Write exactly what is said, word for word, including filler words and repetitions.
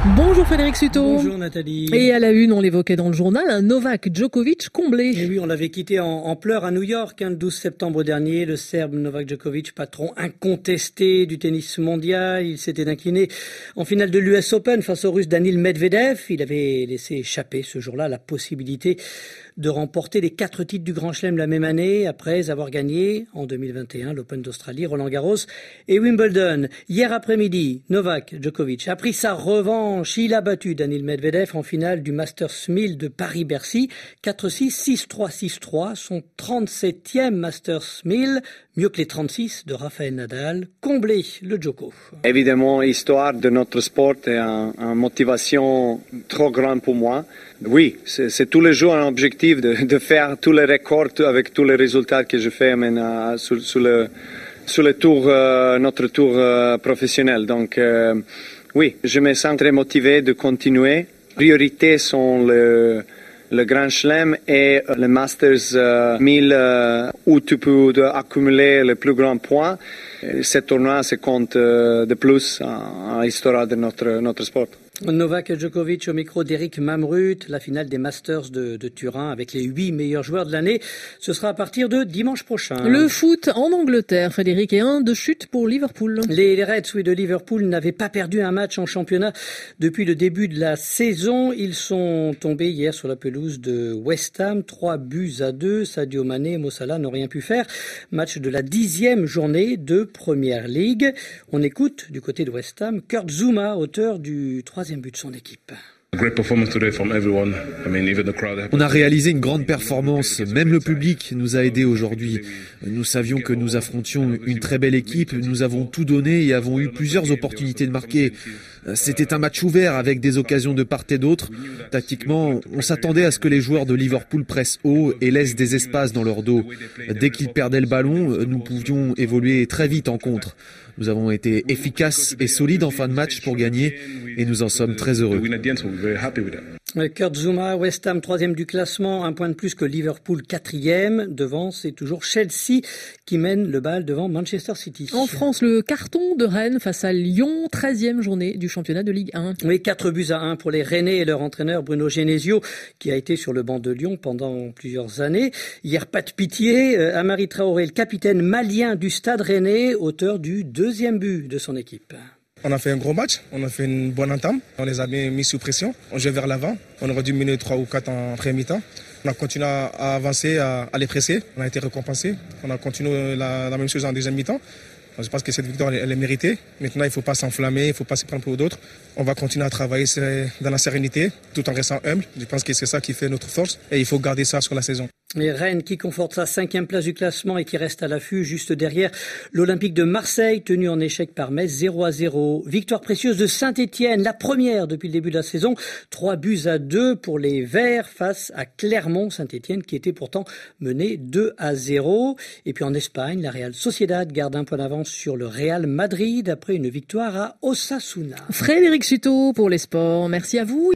Bonjour Frédéric Suto. Bonjour Nathalie. Et à la une, on l'évoquait dans le journal, un Novak Djokovic comblé. Et oui, on l'avait quitté en, en pleurs à New York, hein, le douze septembre dernier. Le Serbe Novak Djokovic, patron incontesté du tennis mondial, il s'était incliné en finale de l'U S Open face au Russe Daniil Medvedev. Il avait laissé échapper ce jour-là la possibilité de remporter les quatre titres du Grand Chelem la même année, après avoir gagné en deux mille vingt et un l'Open d'Australie, Roland-Garros et Wimbledon. Hier après-midi, Novak Djokovic a pris sa revanche. Il a battu Daniil Medvedev en finale du Masters mille de Paris-Bercy. quatre six, six trois, six trois, son trente-septième Masters mille, mieux que les trente-six de Rafael Nadal. Comblé le Djoko. Évidemment, l'histoire de notre sport est une un motivation trop grande pour moi. Oui, c'est, c'est tous les jours un objectif de, de faire tous les records avec tous les résultats que je fais maintenant sur, sur le sur le tour, euh, notre tour euh, professionnel. Donc, euh, oui, je me sens très motivé de continuer. Les priorités sont le le Grand Chelem et le Masters euh, mille euh, où tu peux accumuler les plus grands points. Et ce tournoi, se compte euh, de plus en l'histoire de notre, notre sport. Novak Djokovic au micro d'Éric Mamrut, la finale des Masters de, de Turin avec les huit meilleurs joueurs de l'année. Ce sera à partir de dimanche prochain. Le foot en Angleterre, Frédéric, et un de chute pour Liverpool. Les, les Reds oui, de Liverpool n'avaient pas perdu un match en championnat depuis le début de la saison. Ils sont tombés hier sur la pelouse de West Ham, trois buts à deux. Sadio Mané et Mo Salah n'ont rien pu faire. Match de la dixième journée de Premier League. On écoute du côté de West Ham Kurt Zouma, auteur du troisième but de son équipe. On a réalisé une grande performance, même le public nous a aidés aujourd'hui. Nous savions que nous affrontions une très belle équipe, nous avons tout donné et avons eu plusieurs opportunités de marquer. C'était un match ouvert avec des occasions de part et d'autre. Tactiquement, on s'attendait à ce que les joueurs de Liverpool pressent haut et laissent des espaces dans leur dos. Dès qu'ils perdaient le ballon, nous pouvions évoluer très vite en contre. Nous avons été efficaces et solides en fin de match pour gagner et nous en sommes très heureux. Kurt Zouma, West Ham troisième du classement, un point de plus que Liverpool quatrième. Devant, c'est toujours Chelsea qui mène le bal devant Manchester City. En France, le carton de Rennes face à Lyon, treizième journée du championnat de Ligue un. Oui, quatre buts à un pour les Rennais et leur entraîneur Bruno Genesio, qui a été sur le banc de Lyon pendant plusieurs années. Hier, pas de pitié, Amari Traoré, le capitaine malien du Stade Rennais, auteur du deuxième but de son équipe. On a fait un gros match, on a fait une bonne entame, on les a bien mis sous pression, on jouait vers l'avant, on aurait dû mener trois ou quatre en première mi-temps. On a continué à avancer, à, à les presser, on a été récompensé, on a continué la, la même chose en deuxième mi-temps. Je pense que cette victoire, elle est méritée. Maintenant, il ne faut pas s'enflammer, il ne faut pas se prendre pour d'autres. On va continuer à travailler dans la sérénité, tout en restant humble. Je pense que c'est ça qui fait notre force et il faut garder ça sur la saison. Et Rennes qui conforte sa cinquième place du classement et qui reste à l'affût juste derrière l'Olympique de Marseille, tenu en échec par Metz zéro à zéro. Victoire précieuse de Saint-Étienne, la première depuis le début de la saison. Trois buts à deux pour les Verts face à Clermont. Saint-Étienne qui était pourtant mené deux à zéro. Et puis en Espagne, la Real Sociedad garde un point d'avance sur le Real Madrid après une victoire à Osasuna. Frédéric Suto pour les sports. Merci à vous.